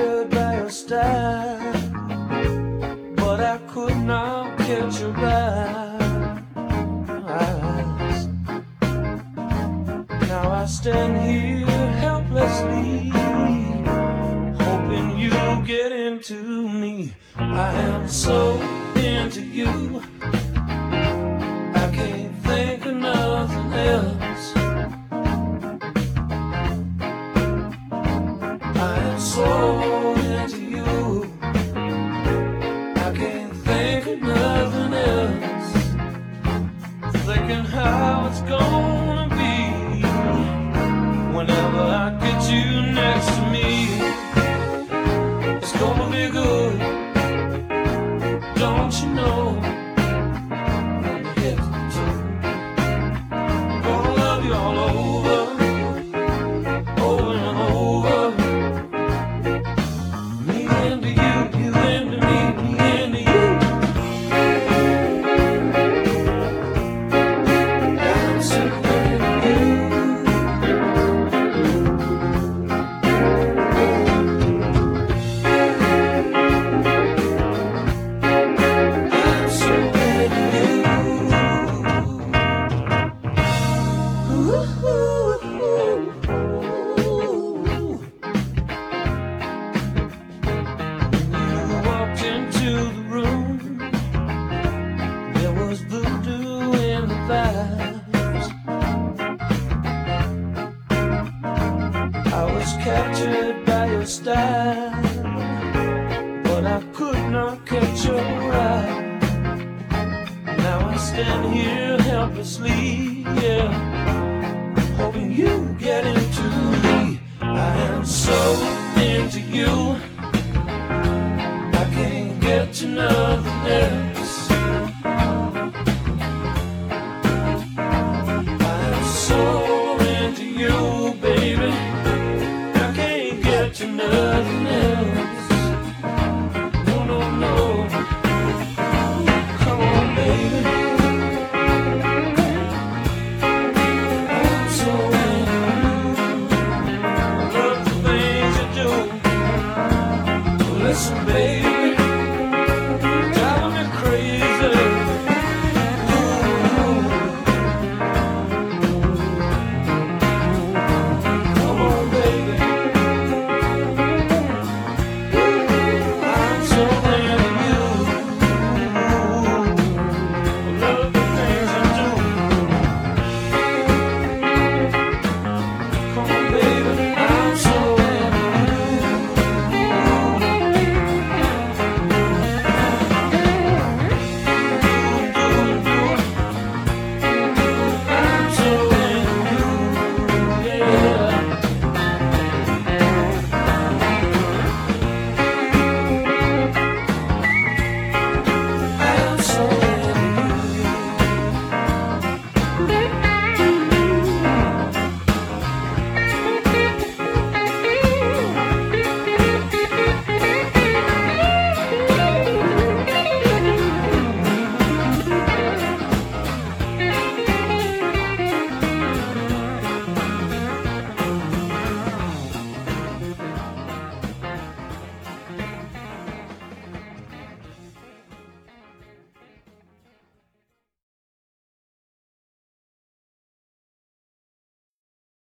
captured by your style, but I could not catch your eyes. Now I stand here helplessly, hoping you'll get into me. I am so into you, I can't think of nothing else. I am so into you, I can't think of nothing else. Thinking how it's gonna be whenever I get you next to me. It's gonna be good, don't you know? From the head to the toe, gonna love you all over, over and over. Me into you, you into me, me into you. I'm so into you. I'm so into you. Ooh. You walked into the room, there was voodoo in the vibes. I was captured by your style, but I could not catch your eye. Now I stand here helplessly, yeah, hoping you get into me. I am so into you, I can't get to nothing else. I'm so into you, baby, I can't get to nothing else. No, no, no. Come on, baby. I'm so into you. Love the things you do. Listen, baby.